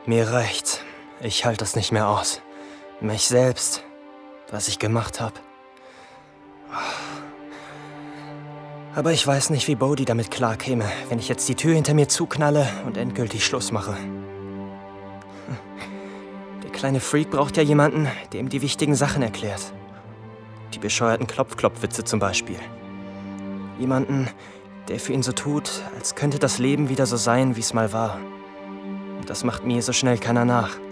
Mir reicht's. Ich halte das nicht mehr aus. Mich selbst, was ich gemacht habe. Aber ich weiß nicht, wie Bodhi damit klarkäme, wenn ich jetzt die Tür hinter mir zuknalle und endgültig Schluss mache. Der kleine Freak braucht ja jemanden, der ihm die wichtigen Sachen erklärt. Die bescheuerten Klopf-Klopf-Witze zum Beispiel. Jemanden, der für ihn so tut, als könnte das Leben wieder so sein, wie es mal war. Und das macht mir so schnell keiner nach.